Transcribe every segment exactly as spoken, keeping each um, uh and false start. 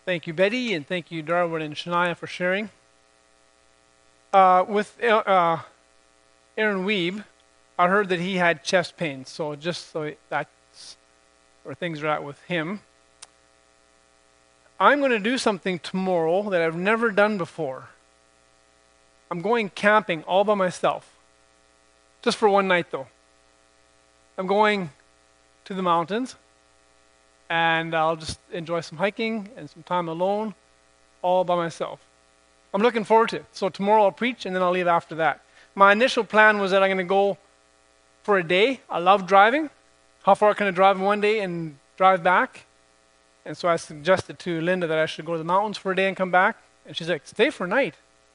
Thank you, Betty, and thank you, Darwin and Shania, for sharing. Uh, with uh, Aaron Weeb, I heard that he had chest pain, so just so that's where things are at with him. I'm going to do something tomorrow that I've never done before. I'm going camping all by myself, just for one night though. I'm going to the mountains, and I'll just enjoy some hiking and some time alone, all by myself. I'm looking forward to it. So tomorrow I'll preach, and then I'll leave after that. My initial plan was that I'm going to go for a day. I love driving. How far can I drive in one day and drive back? And so I suggested to Linda that I should go to the mountains for a day and come back. And she's like, stay for a night.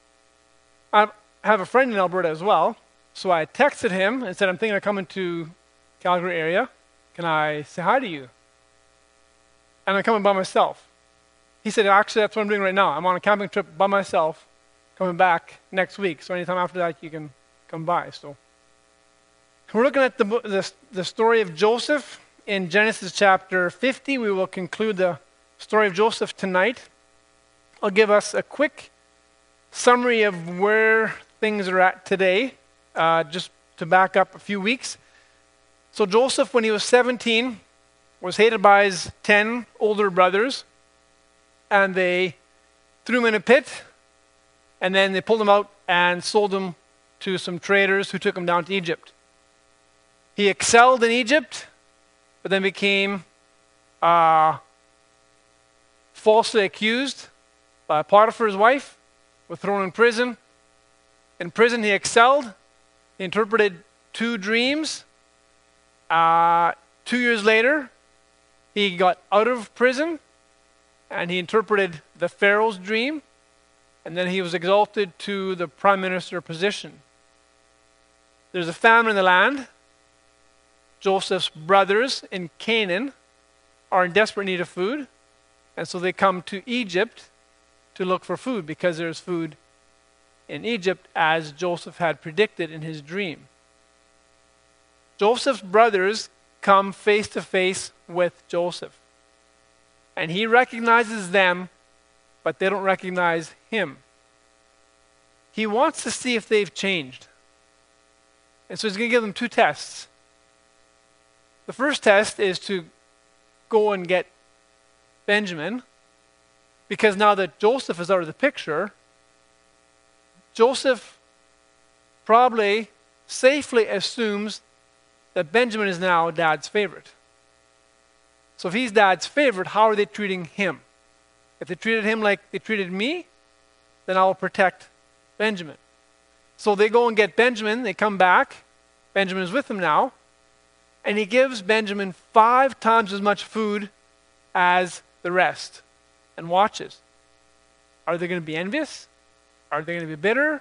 I have a friend in Alberta as well. So I texted him and said, I'm thinking of coming to Calgary area. Can I say hi to you? And I'm coming by myself. He said, actually, that's what I'm doing right now. I'm on a camping trip by myself, coming back next week. So anytime after that, you can come by. So we're looking at the, the, the story of Joseph in Genesis chapter fifty. We will conclude the story of Joseph tonight. I'll give us a quick summary of where things are at today, uh, just to back up a few weeks. So Joseph, when he was seventeen, was hated by his ten older brothers, and they threw him in a pit, and then they pulled him out and sold him to some traders who took him down to Egypt. He excelled in Egypt, but then became uh, falsely accused by Potiphar's wife, was thrown in prison. In prison he excelled. He interpreted two dreams. Uh, two years later, he got out of prison, and he interpreted the Pharaoh's dream, and then he was exalted to the prime minister position. There's a famine in the land. Joseph's brothers in Canaan are in desperate need of food, and so they come to Egypt to look for food because there's food in Egypt as Joseph had predicted in his dream. Joseph's brothers come face to face with Joseph, and he recognizes them, but they don't recognize him. He wants to see if they've changed, and so he's going to give them two tests. The first test is to go and get Benjamin, because now that Joseph is out of the picture, Joseph probably safely assumes that Benjamin is now Dad's favorite. So if he's Dad's favorite, how are they treating him? If they treated him like they treated me, then I will protect Benjamin. So they go and get Benjamin. They come back. Benjamin is with them now. And he gives Benjamin five times as much food as the rest and watches. Are they going to be envious? Are they going to be bitter?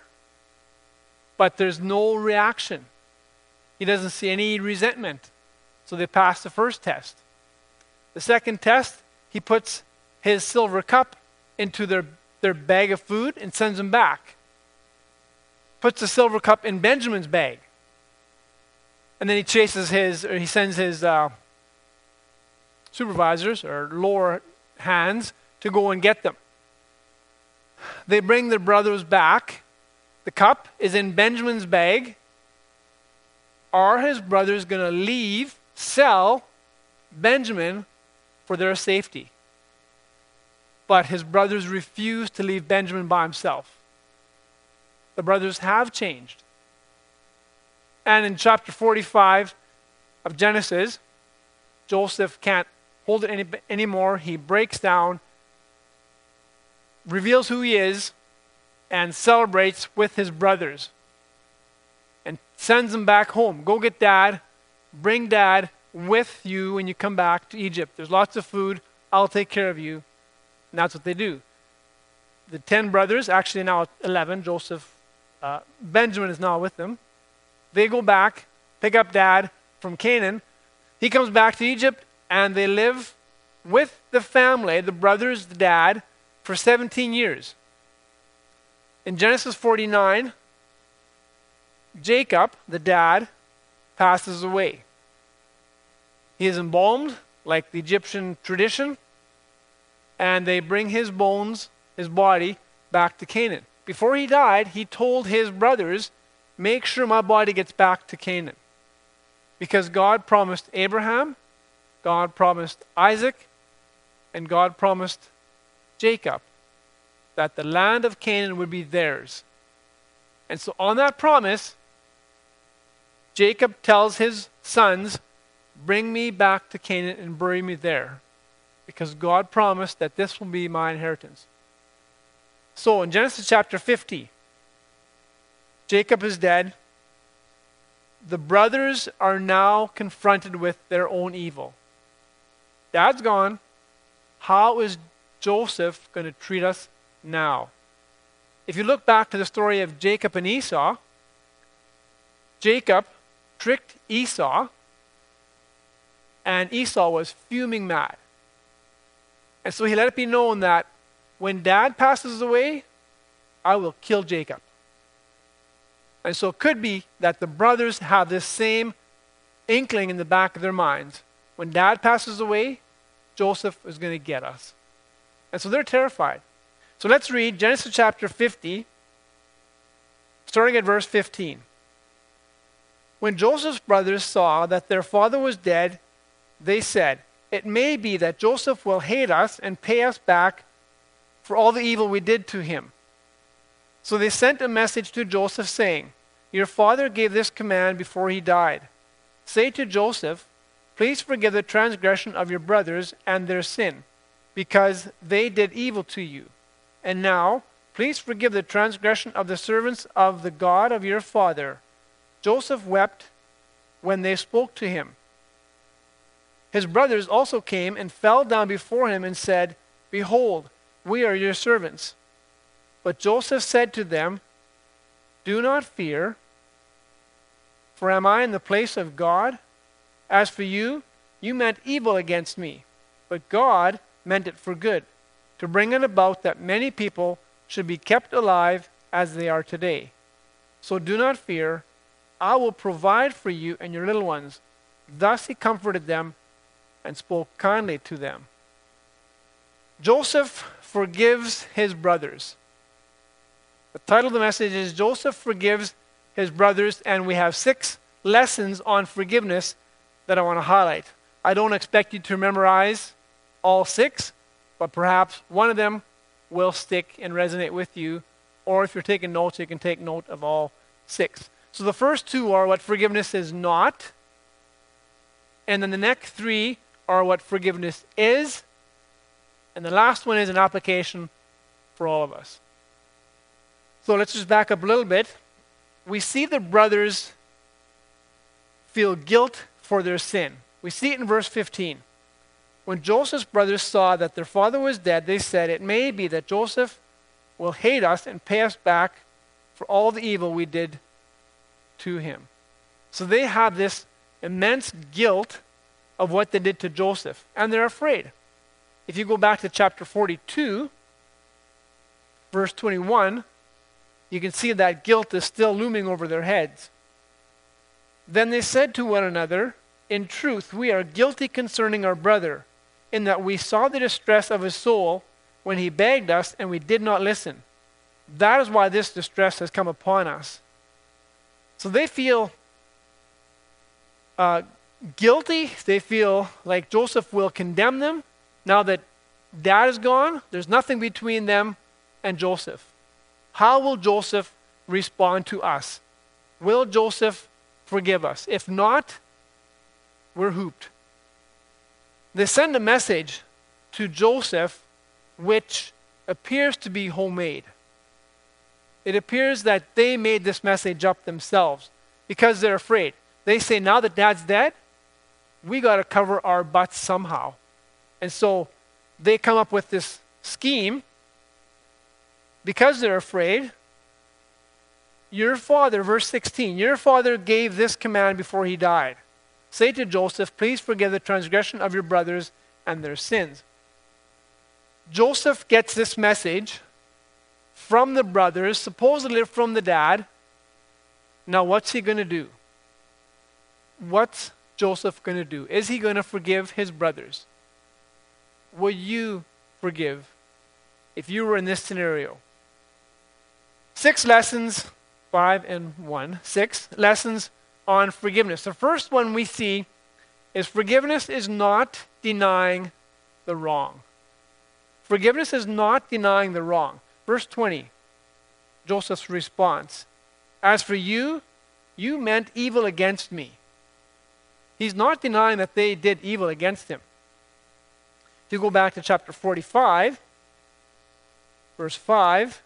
But there's no reaction. He doesn't see any resentment. So they pass the first test. The second test, he puts his silver cup into their, their bag of food and sends them back. Puts the silver cup in Benjamin's bag. And then he chases his, or he sends his uh, supervisors or lower hands to go and get them. They bring their brothers back. The cup is in Benjamin's bag. Are his brothers going to leave, sell Benjamin for their safety? But his brothers refuse to leave Benjamin by himself. The brothers have changed. And in chapter forty-five of Genesis, Joseph can't hold it any, anymore. He breaks down, reveals who he is, and celebrates with his brothers. And sends them back home. Go get Dad. Bring Dad with you when you come back to Egypt. There's lots of food. I'll take care of you. And that's what they do. The ten brothers, actually now eleven, Joseph, uh, Benjamin is now with them. They go back, pick up Dad from Canaan. He comes back to Egypt, and they live with the family, the brothers, the dad, for seventeen years. In Genesis forty-nine, Jacob, the dad, passes away. He is embalmed, like the Egyptian tradition. and they bring his bones, his body, back to Canaan. Before he died, he told his brothers, make sure my body gets back to Canaan. Because God promised Abraham, God promised Isaac, and God promised Jacob that the land of Canaan would be theirs. And so on that promise, Jacob tells his sons, bring me back to Canaan and bury me there. Because God promised that this will be my inheritance. So in Genesis chapter fifty, Jacob is dead. The brothers are now confronted with their own evil. Dad's gone. How is Joseph going to treat us now? If you look back to the story of Jacob and Esau, Jacob tricked Esau, and Esau was fuming mad. And so he let it be known that when Dad passes away, I will kill Jacob. And so it could be that the brothers have this same inkling in the back of their minds. When Dad passes away, Joseph is going to get us. And so they're terrified. So let's read Genesis chapter fifty, starting at verse fifteen. When Joseph's brothers saw that their father was dead, they said, it may be that Joseph will hate us and pay us back for all the evil we did to him. So they sent a message to Joseph saying, your father gave this command before he died. Say to Joseph, please forgive the transgression of your brothers and their sin, because they did evil to you. And now, please forgive the transgression of the servants of the God of your father. Joseph wept when they spoke to him. His brothers also came and fell down before him and said, behold, we are your servants. But Joseph said to them, do not fear, for am I in the place of God? As for you, you meant evil against me, but God meant it for good, to bring it about that many people should be kept alive as they are today. So do not fear, I will provide for you and your little ones. Thus he comforted them and spoke kindly to them. Joseph forgives his brothers. The title of the message is Joseph Forgives His Brothers, and we have six lessons on forgiveness that I want to highlight. I don't expect you to memorize all six, but perhaps one of them will stick and resonate with you, or if you're taking notes, you can take note of all six. So the first two are what forgiveness is not, and then the next three are what forgiveness is, and the last one is an application for all of us. So let's just back up a little bit. We see the brothers feel guilt for their sin. We see it in verse fifteen. When Joseph's brothers saw that their father was dead, they said, it may be that Joseph will hate us and pay us back for all the evil we did to him. So they have this immense guilt of what they did to Joseph, and they're afraid. If you go back to chapter forty-two, verse twenty-one, you can see that guilt is still looming over their heads. Then they said to one another, in truth, we are guilty concerning our brother, in that we saw the distress of his soul when he begged us, and we did not listen. That is why this distress has come upon us. So they feel uh, guilty. They feel like Joseph will condemn them. Now that Dad is gone, there's nothing between them and Joseph. How will Joseph respond to us? Will Joseph forgive us? If not, we're hooped. They send a message to Joseph which appears to be homemade. It appears that they made this message up themselves because they're afraid. They say, now that Dad's dead, we got to cover our butts somehow. And so they come up with this scheme because they're afraid. Your father, verse sixteen, your father gave this command before he died. Say to Joseph, please forgive the transgression of your brothers and their sins. Joseph gets this message from the brothers, supposedly from the dad. Now what's he going to do? What's Joseph going to do? Is he going to forgive his brothers? Will you forgive if you were in this scenario? Six lessons, five and one, six lessons on forgiveness. The first one we see is forgiveness is not denying the wrong. Forgiveness is not denying the wrong. Verse twenty, Joseph's response. As for you, you meant evil against me. He's not denying that they did evil against him. If you go back to chapter forty-five, verse five,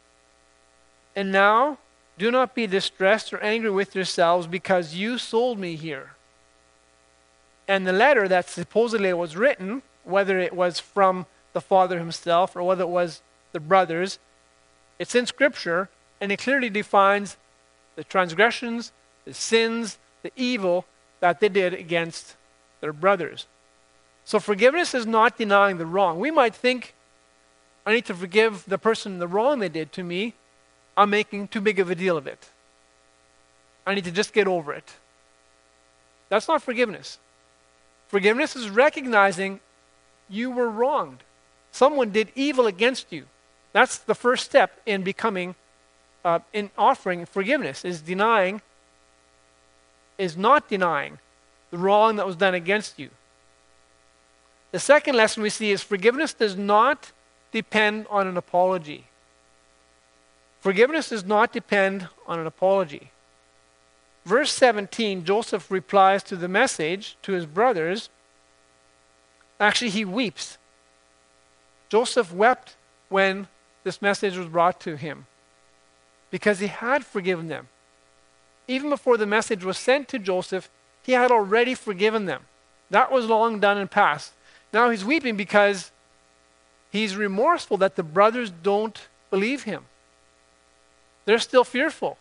and now do not be distressed or angry with yourselves because you sold me here. And the letter that supposedly was written, whether it was from the father himself or whether it was the brothers, it's in Scripture, and it clearly defines the transgressions, the sins, the evil that they did against their brothers. So forgiveness is not denying the wrong. We might think, I need to forgive the person the wrong they did to me. I'm making too big of a deal of it. I need to just get over it. That's not forgiveness. Forgiveness is recognizing you were wronged. Someone did evil against you. That's the first step in becoming, uh, in offering forgiveness, is denying, is not denying the wrong that was done against you. The second lesson we see is forgiveness does not depend on an apology. Forgiveness does not depend on an apology. Verse seventeen, Joseph replies to the message to his brothers. Actually, he weeps. Joseph wept when this message was brought to him because he had forgiven them. Even before the message was sent to Joseph, he had already forgiven them. That was long done and past. Now he's weeping because he's remorseful that the brothers don't believe him. They're still fearful.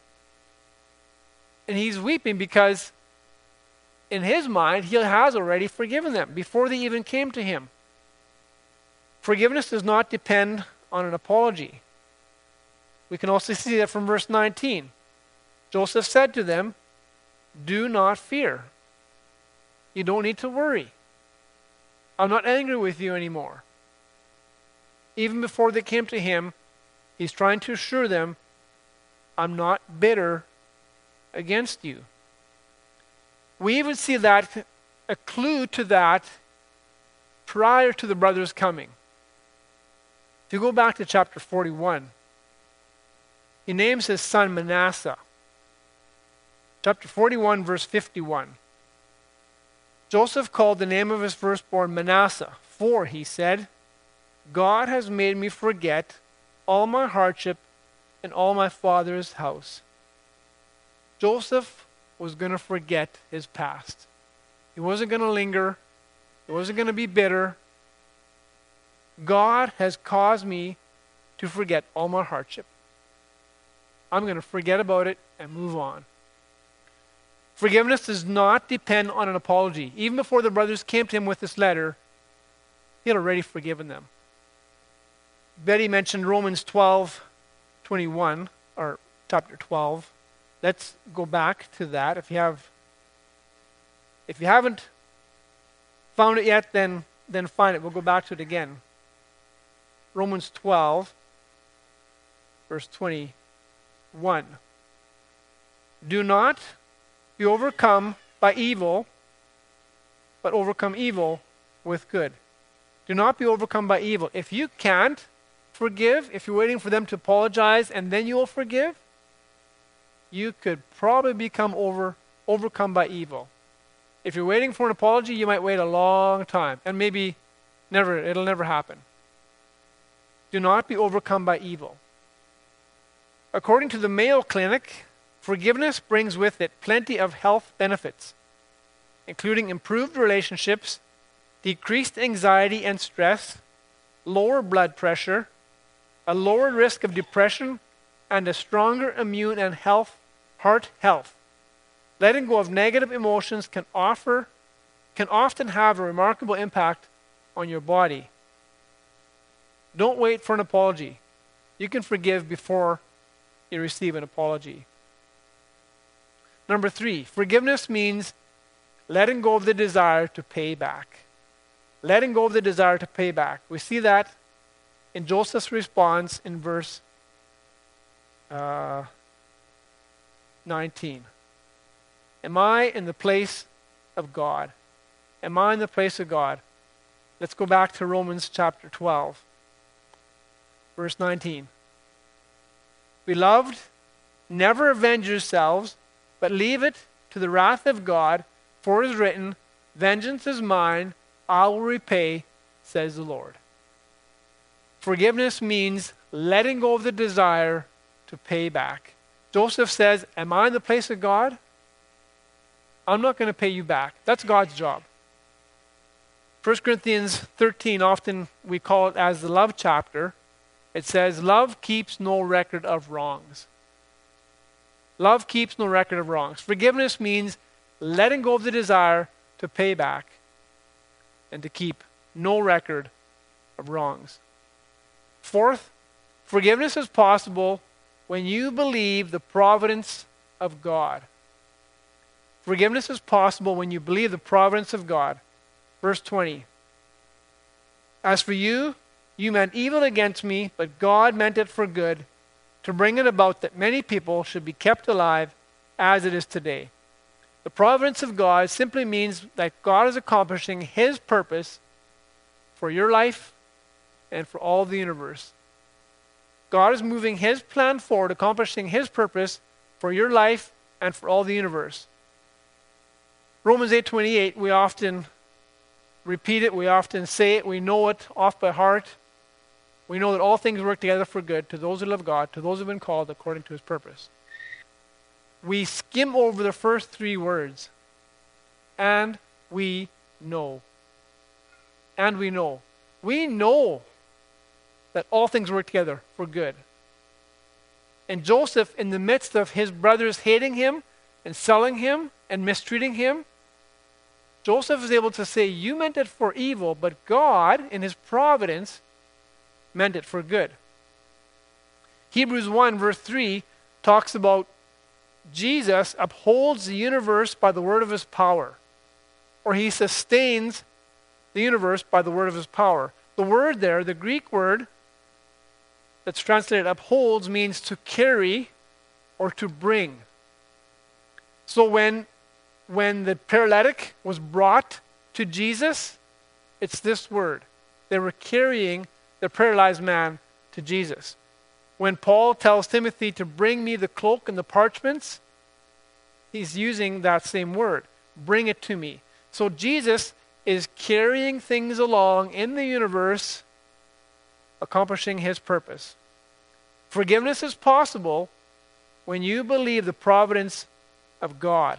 And he's weeping because in his mind, he has already forgiven them before they even came to him. Forgiveness does not depend on an apology. We can also see that from verse nineteen. Joseph said to them, do not fear. You don't need to worry. I'm not angry with you anymore. Even before they came to him, he's trying to assure them, I'm not bitter against you. We even see that, a clue to that, prior to the brothers coming. If you go back to chapter forty-one, he names his son Manasseh. Chapter forty-one, verse fifty-one. Joseph called the name of his firstborn Manasseh, for, he said, God has made me forget all my hardship and all my father's house. Joseph was going to forget his past. He wasn't going to linger. He wasn't going to be bitter. God has caused me to forget all my hardship. I'm going to forget about it and move on. Forgiveness does not depend on an apology. Even before the brothers came to him with this letter, he had already forgiven them. Betty mentioned Romans twelve twenty-one, or chapter twelve. Let's go back to that. If you have, if you haven't found it yet, then then find it. We'll go back to it again. Romans twelve, verse twenty-one. Do not be overcome by evil, but overcome evil with good. Do not be overcome by evil. If you can't forgive, if you're waiting for them to apologize and then you will forgive, you could probably become over overcome by evil. If you're waiting for an apology, you might wait a long time, and maybe never, it'll never happen. Do not be overcome by evil. According to the Mayo Clinic, forgiveness brings with it plenty of health benefits, including improved relationships, decreased anxiety and stress, lower blood pressure, a lower risk of depression, and a stronger immune and health, heart health. Letting go of negative emotions can offer, can often have a remarkable impact on your body. Don't wait for an apology. You can forgive before you receive an apology. Number three, forgiveness means letting go of the desire to pay back. Letting go of the desire to pay back. We see that in Joseph's response in verse uh, nineteen. Am I in the place of God? Am I in the place of God? Let's go back to Romans chapter twelve, verse nineteen. Beloved, never avenge yourselves, but leave it to the wrath of God, for it is written, vengeance is mine, I will repay, says the Lord. Forgiveness means letting go of the desire to pay back. Joseph says, am I in the place of God? I'm not going to pay you back. That's God's job. First Corinthians thirteen, often we call it as the love chapter. It says, love keeps no record of wrongs. Love keeps no record of wrongs. Forgiveness means letting go of the desire to pay back and to keep no record of wrongs. Fourth, forgiveness is possible when you believe the providence of God. Forgiveness is possible when you believe the providence of God. Verse twenty. As for you, you meant evil against me, but God meant it for good, to bring it about that many people should be kept alive as it is today. The providence of God simply means that God is accomplishing His purpose for your life and for all the universe. God is moving His plan forward, accomplishing His purpose for your life and for all the universe. Romans eight twenty-eight, we often repeat it, we often say it, we know it off by heart. We know that all things work together for good to those who love God, to those who have been called according to His purpose. We skim over the first three words. And we know. And we know. We know that all things work together for good. And Joseph, in the midst of his brothers hating him and selling him and mistreating him, Joseph is able to say, you meant it for evil, but God, in His providence, meant it for good. Hebrews one verse three talks about Jesus upholds the universe by the word of His power, or He sustains the universe by the word of His power. The word there, the Greek word that's translated upholds, means to carry or to bring. So when when the paralytic was brought to Jesus, it's this word. They were carrying the paralyzed man to Jesus. When Paul tells Timothy to bring me the cloak and the parchments, he's using that same word. Bring it to me. So Jesus is carrying things along in the universe, accomplishing His purpose. Forgiveness is possible when you believe the providence of God.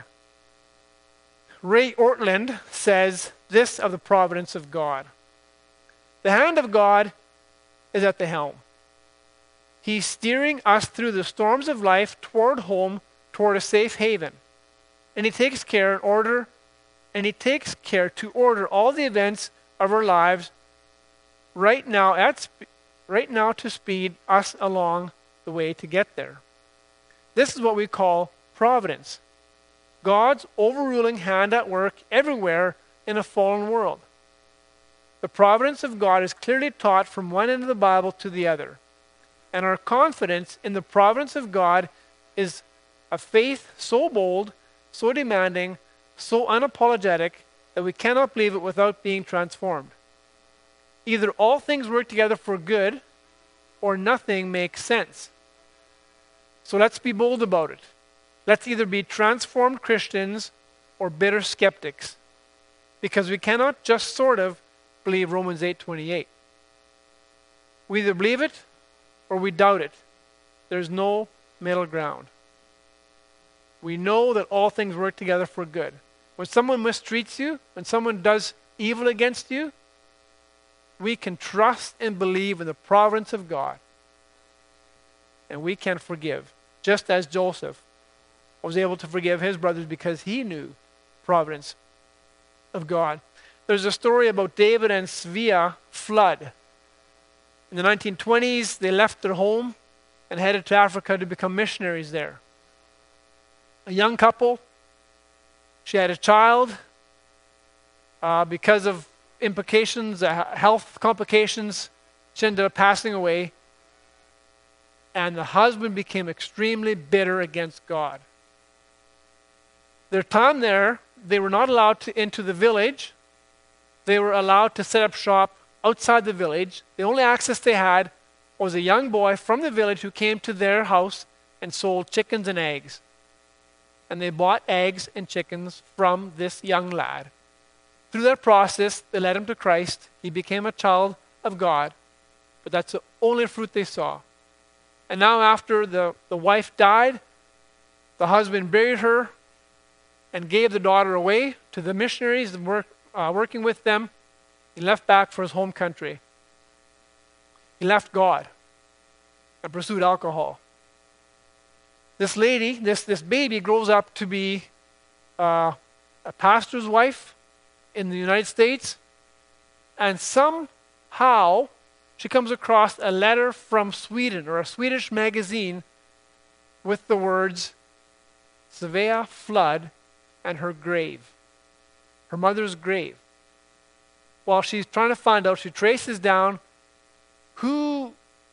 Ray Ortland says this of the providence of God. The hand of God is at the helm. He's steering us through the storms of life toward home, toward a safe haven. And He takes care in order, and He takes care to order all the events of our lives right now at sp- right now to speed us along the way to get there. This is what we call providence. God's overruling hand at work everywhere in a fallen world. The providence of God is clearly taught from one end of the Bible to the other. And our confidence in the providence of God is a faith so bold, so demanding, so unapologetic that we cannot believe it without being transformed. Either all things work together for good or nothing makes sense. So let's be bold about it. Let's either be transformed Christians or bitter skeptics, because we cannot just sort of believe Romans eight twenty-eight. We either believe it or we doubt it. There's no middle ground. We know that all things work together for good. When someone mistreats you, when someone does evil against you, we can trust and believe in the providence of God. And we can forgive, just as Joseph was able to forgive his brothers because he knew providence of God. There's a story about David and Svea Flood. In the nineteen twenties, they left their home and headed to Africa to become missionaries there. A young couple. She had a child. Uh, because of implications, uh, health complications, She ended up passing away, and the husband became extremely bitter against God. Their time there, they were not allowed to into the village. They were allowed to set up shop outside the village. The only access they had was a young boy from the village who came to their house and sold chickens and eggs. And they bought eggs and chickens from this young lad. Through that process, they led him to Christ. He became a child of God. But that's the only fruit they saw. And now after the, the wife died, the husband buried her and gave the daughter away to the missionaries work, uh, working with them. He left back for his home country. He left God and pursued alcohol. This lady, this, this baby grows up to be uh, a pastor's wife in the United States. And somehow she comes across a letter from Sweden or a Swedish magazine with the words, Svea Flood and her grave, her mother's grave. While she's trying to find out, she traces down who,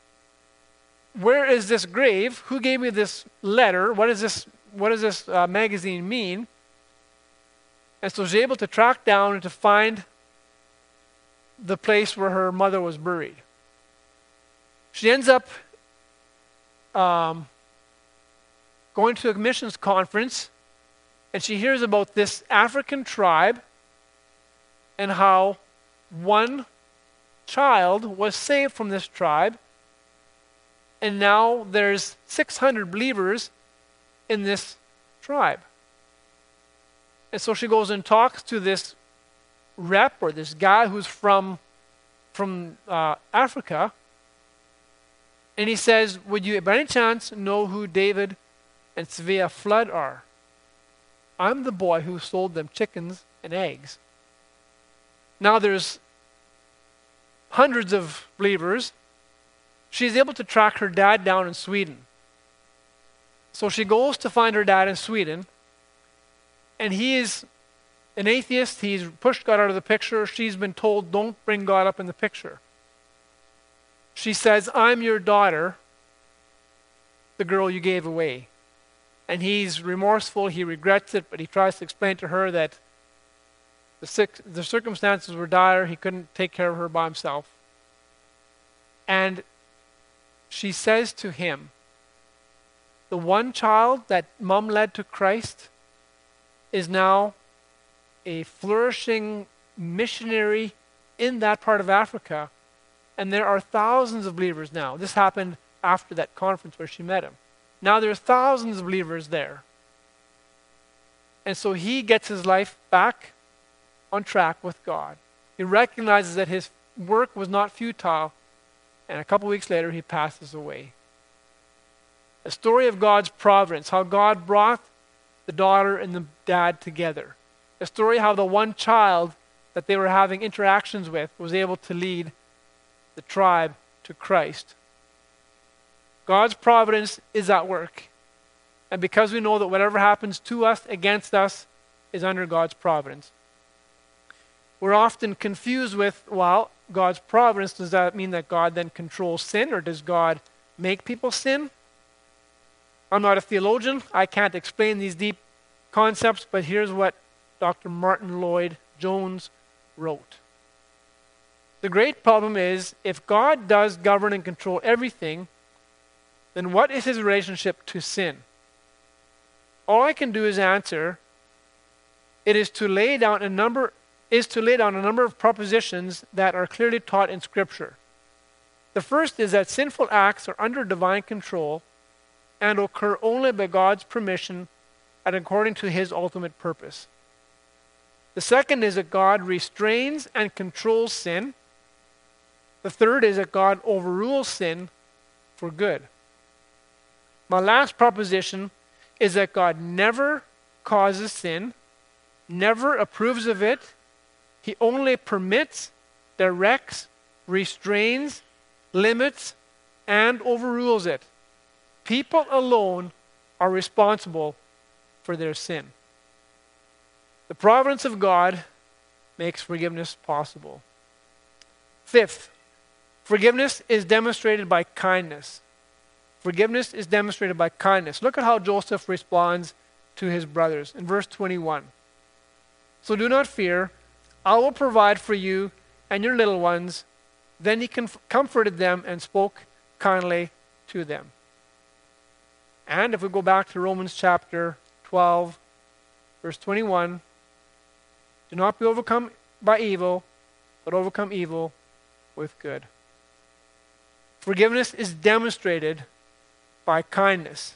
where is this grave? Who gave me this letter? What is this, what does this uh, magazine mean? And so she's able to track down and to find the place where her mother was buried. She ends up um, going to a missions conference, and she hears about this African tribe and how one child was saved from this tribe, and now there's six hundred believers in this tribe. And so she goes and talks to this rep or this guy who's from, from uh, Africa, and he says, would you by any chance know who David and Svea Flood are? I'm the boy who sold them chickens and eggs. Now there's hundreds of believers. She's able to track her dad down in Sweden. So she goes to find her dad in Sweden, and he is an atheist. He's pushed God out of the picture. She's been told, don't bring God up in the picture. She says, I'm your daughter, the girl you gave away. And he's remorseful, he regrets it, but he tries to explain to her that the, six, the circumstances were dire, he couldn't take care of her by himself. And she says to him, the one child that mom led to Christ is now a flourishing missionary in that part of Africa. And there are thousands of believers now. This happened after that conference where she met him. Now there are thousands of believers there. And so he gets his life back on track with God. He recognizes that his work was not futile. And a couple weeks later, he passes away. A story of God's providence, how God brought the daughter and the dad together. A story how the one child that they were having interactions with was able to lead the tribe to Christ. God's providence is at work. And because we know that whatever happens to us, against us, is under God's providence. We're often confused with, well, God's providence, does that mean that God then controls sin, or does God make people sin? I'm not a theologian. I can't explain these deep concepts, but here's what Doctor Martin Lloyd-Jones wrote. The great problem is, if God does govern and control everything, then what is his relationship to sin? All I can do is answer, it is to lay down a number is to lay down a number of propositions that are clearly taught in Scripture. The first is that sinful acts are under divine control and occur only by God's permission and according to his ultimate purpose. The second is that God restrains and controls sin. The third is that God overrules sin for good. My last proposition is that God never causes sin, never approves of it. He only permits, directs, restrains, limits, and overrules it. People alone are responsible for their sin. The providence of God makes forgiveness possible. Fifth, Forgiveness is demonstrated by kindness. Forgiveness is demonstrated by kindness. Look at how Joseph responds to his brothers in verse twenty-one. So do not fear. I will provide for you and your little ones. Then he comf- comforted them and spoke kindly to them. And if we go back to Romans chapter twelve, verse twenty-one, do not be overcome by evil, but overcome evil with good. Forgiveness is demonstrated by kindness.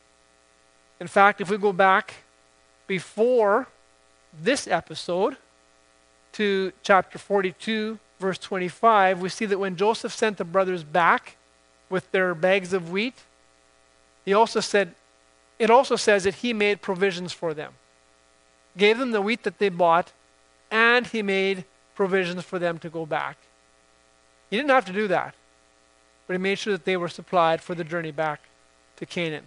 In fact, if we go back before this episode to chapter forty-two, verse twenty-five, we see that when Joseph sent the brothers back with their bags of wheat, he also said, it also says that he made provisions for them. Gave them the wheat that they bought, and he made provisions for them to go back. He didn't have to do that, but he made sure that they were supplied for the journey back to Canaan.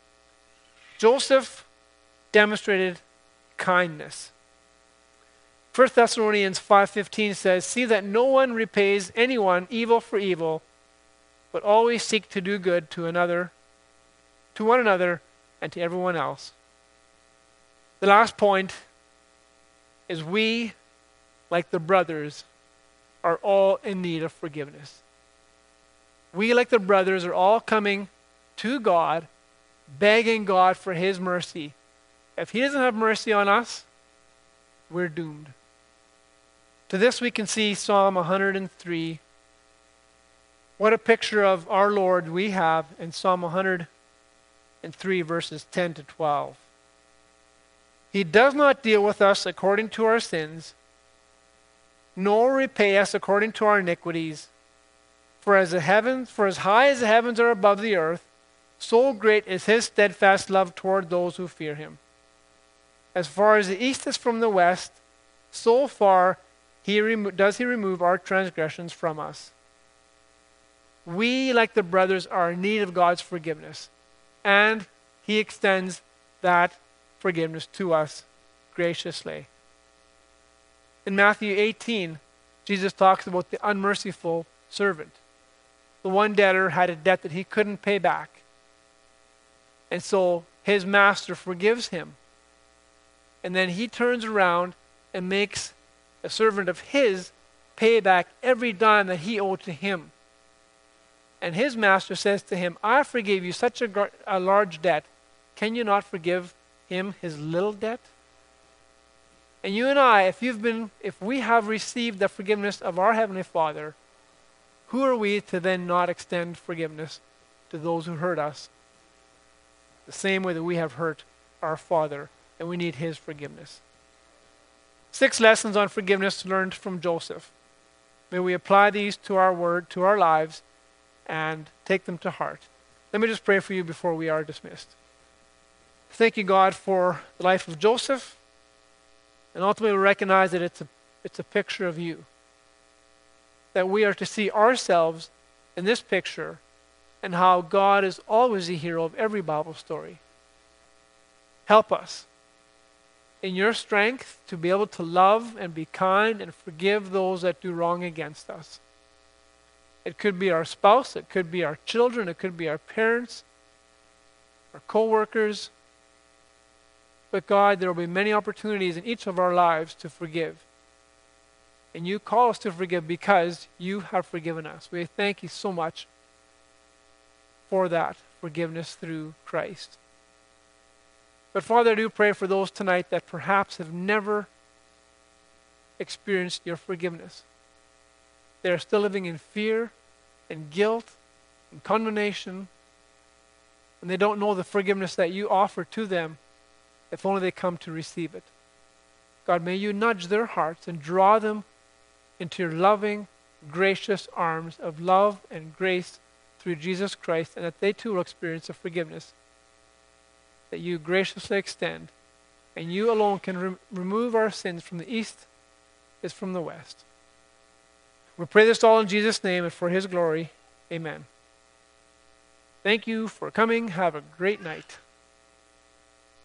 Joseph demonstrated kindness. First Thessalonians five fifteen says, see that no one repays anyone evil for evil, but always seek to do good to another, to one another, and to everyone else. The last point is we, like the brothers, are all in need of forgiveness. We, like the brothers, are all coming to God, begging God for his mercy. If he doesn't have mercy on us, we're doomed. To this we can see Psalm one hundred three. What a picture of our Lord we have in Psalm one hundred three, verses ten to twelve. He does not deal with us according to our sins, nor repay us according to our iniquities. For as the heavens, for as high as the heavens are above the earth, so great is his steadfast love toward those who fear him. As far as the east is from the west, so far he remo- does he remove our transgressions from us. We, like the brothers, are in need of God's forgiveness, and he extends that forgiveness to us graciously. In Matthew eighteen, Jesus talks about the unmerciful servant. The one debtor had a debt that he couldn't pay back. And so his master forgives him. And then he turns around and makes a servant of his pay back every dime that he owed to him. And his master says to him, I forgave you such a, gar- a large debt. Can you not forgive him his little debt? And you and I, if you've been, if we have received the forgiveness of our Heavenly Father, who are we to then not extend forgiveness to those who hurt us? The same way that we have hurt our Father, and we need his forgiveness. Six lessons on forgiveness learned from Joseph. May we apply these to our word, to our lives, and take them to heart. Let me just pray for you before we are dismissed. Thank you, God, for the life of Joseph, and ultimately we recognize that it's a, it's a picture of you. That we are to see ourselves in this picture and how God is always the hero of every Bible story. Help us in your strength to be able to love and be kind and forgive those that do wrong against us. It could be our spouse, it could be our children, it could be our parents, our co-workers. But God, there will be many opportunities in each of our lives to forgive. And you call us to forgive because you have forgiven us. We thank you so much for that forgiveness through Christ. But Father, I do pray for those tonight that perhaps have never experienced your forgiveness. They are still living in fear and guilt and condemnation, and they don't know the forgiveness that you offer to them if only they come to receive it. God, may you nudge their hearts and draw them into your loving, gracious arms of love and grace through Jesus Christ, and that they too will experience a forgiveness that you graciously extend, and you alone can re- remove our sins from the east as from the west. We pray this all in Jesus' name and for his glory. Amen. Thank you for coming. Have a great night.